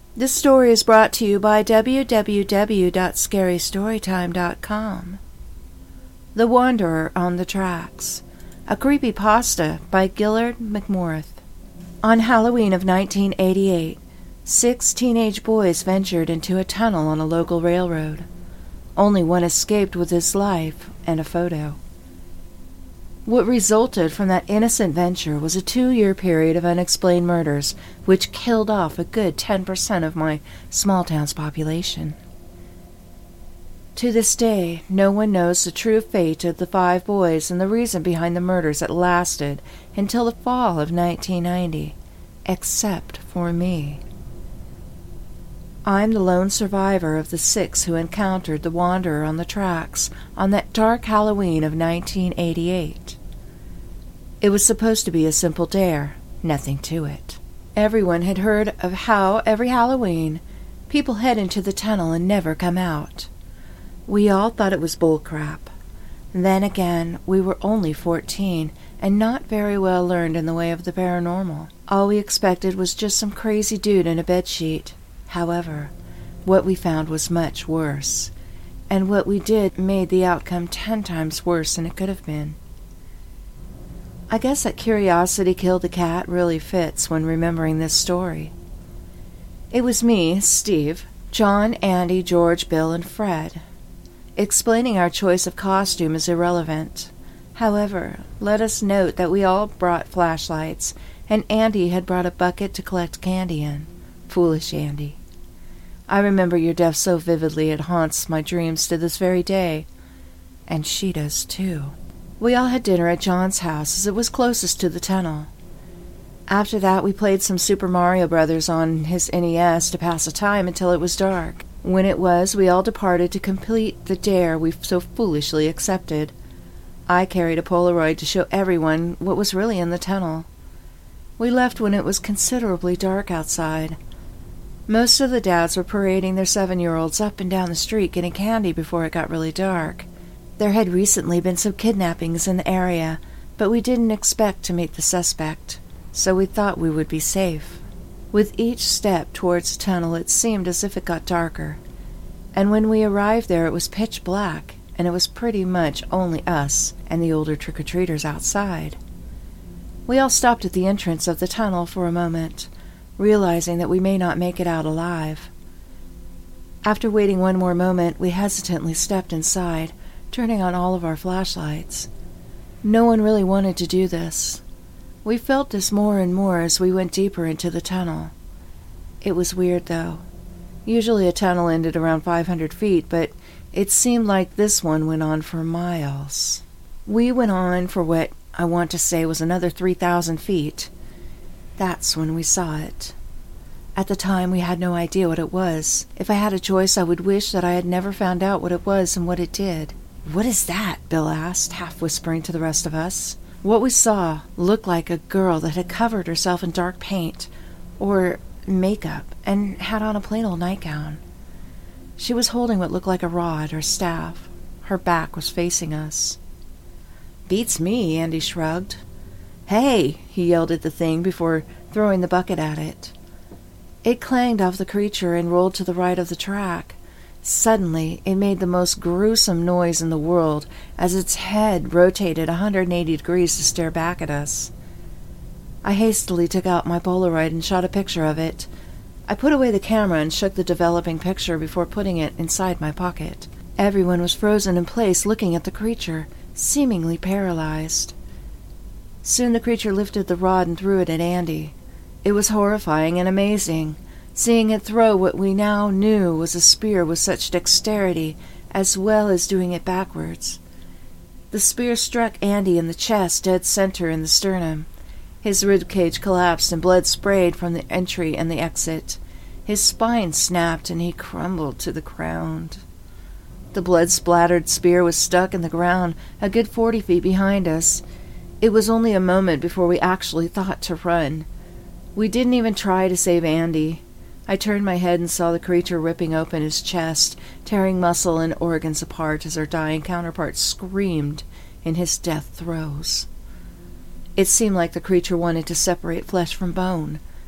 This story is brought to you by www.scarystorytime.com. The Wanderer on the Tracks, a creepypasta by Gillard McMorth. On Halloween of 1988, 6 teenage boys ventured into a tunnel on a local railroad. Only one escaped with his life and a photo. What resulted from that innocent venture was a 2-year period of unexplained murders, which killed off a good 10% of my small town's population. To this day, no one knows the true fate of the 5 boys and the reason behind the murders that lasted until the fall of 1990, except for me. I'm the lone survivor of the 6 who encountered the Wanderer on the tracks on that dark Halloween of 1988. It was supposed to be a simple dare, nothing to it. Everyone had heard of how every Halloween people head into the tunnel and never come out. We all thought it was bullcrap. Then again, we were only 14 and not very well learned in the way of the paranormal. All we expected was just some crazy dude in a bedsheet. However, what we found was much worse, and what we did made the outcome 10 times worse than it could have been. I guess that curiosity killed the cat really fits when remembering this story. It was me, Steve, John, Andy, George, Bill, and Fred. Explaining our choice of costume is irrelevant. However, let us note that we all brought flashlights, and Andy had brought a bucket to collect candy in. Foolish Andy. I remember your death so vividly it haunts my dreams to this very day. And she does too. We all had dinner at John's house as it was closest to the tunnel. After that, we played some Super Mario Brothers on his NES to pass the time until it was dark. When it was, we all departed to complete the dare we so foolishly accepted. I carried a Polaroid to show everyone what was really in the tunnel. We left when it was considerably dark outside. Most of the dads were parading their 7-year-olds up and down the street getting candy before it got really dark. There had recently been some kidnappings in the area, but we didn't expect to meet the suspect, so we thought we would be safe. With each step towards the tunnel, it seemed as if it got darker, and when we arrived there it was pitch black, and it was pretty much only us and the older trick-or-treaters outside. We all stopped at the entrance of the tunnel for a moment, realizing that we may not make it out alive. After waiting one more moment, we hesitantly stepped inside, turning on all of our flashlights. No one really wanted to do this. We felt this more and more as we went deeper into the tunnel. It was weird, though. Usually a tunnel ended around 500 feet, but it seemed like this one went on for miles. We went on for what I want to say was another 3,000 feet. That's when we saw it. At the time, we had no idea what it was. If I had a choice, I would wish that I had never found out what it was and what it did. "What is that?" Bill asked, half whispering to the rest of us. What we saw looked like a girl that had covered herself in dark paint or makeup and had on a plain old nightgown. She was holding what looked like a rod or staff. Her back was facing us. "Beats me," Andy shrugged. "Hey!" he yelled at the thing before throwing the bucket at it. It clanged off the creature and rolled to the right of the track. Suddenly, it made the most gruesome noise in the world as its head rotated 180 degrees to stare back at us. I hastily took out my Polaroid and shot a picture of it. I put away the camera and shook the developing picture before putting it inside my pocket. Everyone was frozen in place looking at the creature, seemingly paralyzed. Soon the creature lifted the rod and threw it at Andy. It was horrifying and amazing, seeing it throw what we now knew was a spear with such dexterity, as well as doing it backwards. The spear struck Andy in the chest, dead center in the sternum. His ribcage collapsed and blood sprayed from the entry and the exit. His spine snapped and he crumbled to the ground. The blood-splattered spear was stuck in the ground a good 40 feet behind us. It was only a moment before we actually thought to run. We didn't even try to save Andy. I turned my head and saw the creature ripping open his chest, tearing muscle and organs apart as our dying counterpart screamed in his death throes. It seemed like the creature wanted to separate flesh from bone.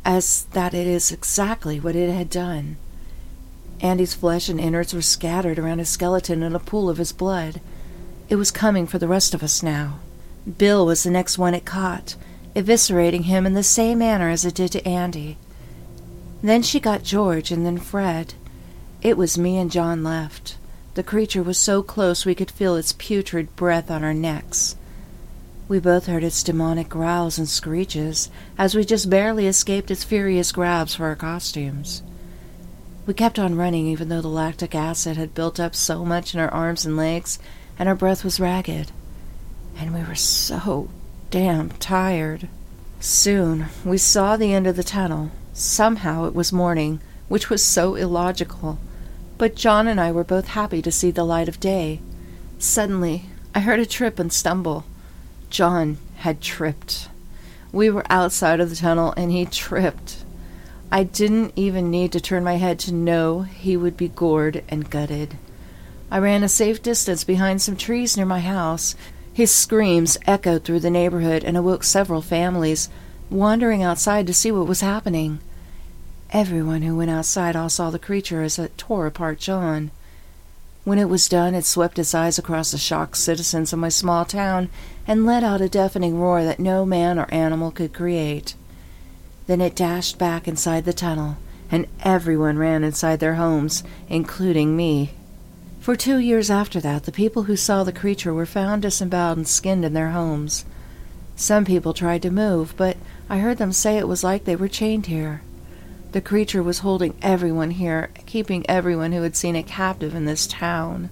as that it is exactly what it had done. Andy's flesh and innards were scattered around his skeleton in a pool of his blood. It was coming for the rest of us now. Bill was the next one it caught, eviscerating him in the same manner as it did to Andy. Then she got George, and then Fred. It was me and John left. The creature was so close we could feel its putrid breath on our necks. We both heard its demonic growls and screeches, as we just barely escaped its furious grabs for our costumes. We kept on running even though the lactic acid had built up so much in our arms and legs, and our breath was ragged. And we were so damn tired. Soon we saw the end of the tunnel. Somehow it was morning, which was so illogical. But John and I were both happy to see the light of day. Suddenly, I heard a trip and stumble. John had tripped. We were outside of the tunnel, and he tripped. I didn't even need to turn my head to know he would be gored and gutted. I ran a safe distance behind some trees near my house. His screams echoed through the neighborhood and awoke several families, wandering outside to see what was happening. Everyone who went outside all saw the creature as it tore apart John. When it was done, it swept its eyes across the shocked citizens of my small town and let out a deafening roar that no man or animal could create. Then it dashed back inside the tunnel, and everyone ran inside their homes, including me. For 2 years after that, the people who saw the creature were found disemboweled and skinned in their homes. Some people tried to move, but I heard them say it was like they were chained here. The creature was holding everyone here, keeping everyone who had seen it captive in this town.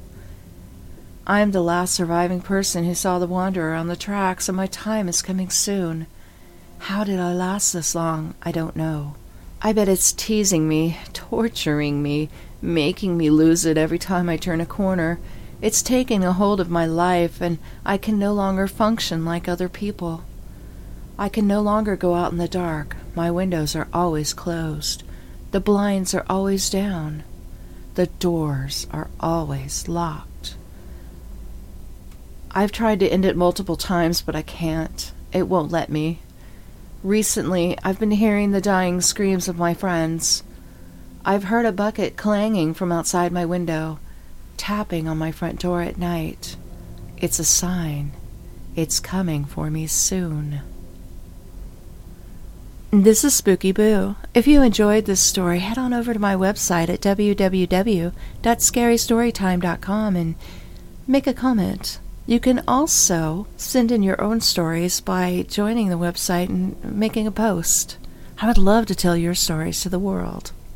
I am the last surviving person who saw the Wanderer on the tracks, and my time is coming soon. How did I last this long? I don't know. I bet it's teasing me, torturing me, making me lose it every time I turn a corner. It's taking a hold of my life, and I can no longer function like other people. I can no longer go out in the dark. My windows are always closed. The blinds are always down. The doors are always locked. I've tried to end it multiple times, but I can't. It won't let me. Recently, I've been hearing the dying screams of my friends. I've heard a bucket clanging from outside my window, tapping on my front door at night. It's a sign. It's coming for me soon. This is Spooky Boo. If you enjoyed this story, head on over to my website at www.scarystorytime.com and make a comment. You can also send in your own stories by joining the website and making a post. I would love to tell your stories to the world.